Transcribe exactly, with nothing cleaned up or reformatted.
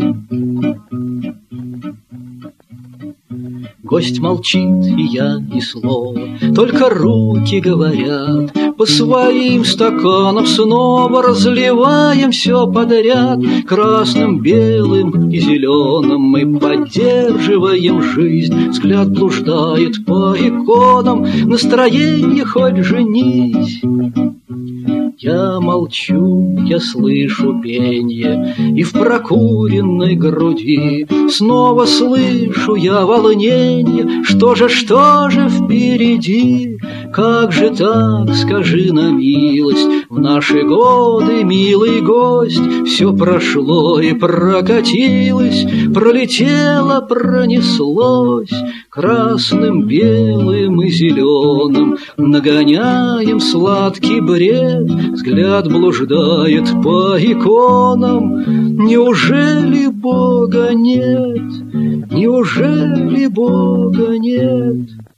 Гость молчит, и я ни слова, только руки говорят. По своим стаканам снова разливаем все подряд. Красным, белым и зеленым мы поддерживаем жизнь. Взгляд блуждает по иконам, настроение хоть женись. Я молчу, я слышу пенье, и в прокуренной груди снова слышу я волнение. Что же, что же впереди? Как же так, скажи на милость, в наши годы, милый гость, все прошло и прокатилось, пролетело, пронеслось. Красным, белым и зеленым нагоняем сладкий бред. Взгляд блуждает по иконам. Неужели Бога нет? Неужели Бога нет?